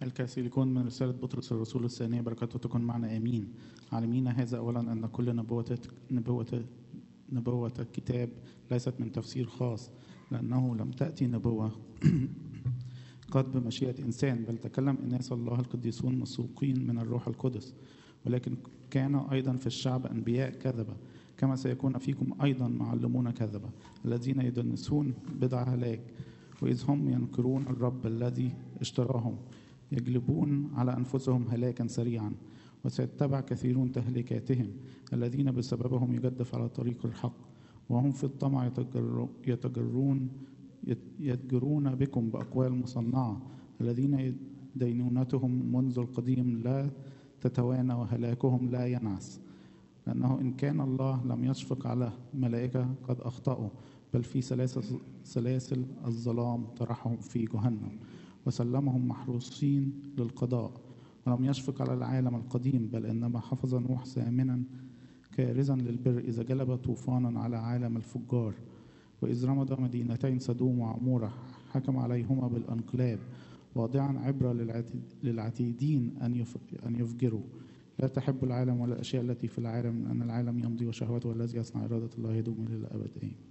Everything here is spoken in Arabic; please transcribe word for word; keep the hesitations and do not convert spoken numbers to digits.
الكاثوليكون من رسالة بطرس الرسول الثانية، بركاته تكون معنا آمين. عالمين هذا أولا أن كل نبوة نبوة نبوة الكتاب ليست من تفسير خاص، لأنه لم تأتي نبوة قد بمشيئة إنسان، بل تكلم إناس الله القديسون مسوقين من الروح القدس. ولكن كان أيضا في الشعب أنبياء كذبة، كما سيكون فيكم أيضا معلمون كذبة الذين يدنسون بضع هلاك، وإذ هم ينكرون الرب الذي اشتراهم يجلبون على أنفسهم هلاكا سريعا. وسيتبع كثيرون تهلكاتهم الذين بسببهم يجدف على طريق الحق، وهم في الطمع يتجر يتجرون يتجرون بكم بأقوال مصنعة، الذين دينونتهم منذ القديم لا تتوانى وهلاكهم لا ينعس. لأنه إن كان الله لم يشفق على ملائكة قد أخطأوا، بل في سلاسل, سلاسل الظلام طرحهم في جهنم وسلمهم محروسين للقضاء. ولم يشفق على العالم القديم، بل إنما حفظ نوح ثامنا كارزا للبر إذا جلب طوفانا على عالم الفجار. وإذ رمض مدينتين سدوم وعمورة حكم عليهما بالانقلاب، واضعا عبرة للعتيدين أن يفجروا. لا تحب العالم ولا الأشياء التي في العالم، لأن العالم يمضي وشهوته، والذي يصنع إرادة الله يدوم إلى الأبد.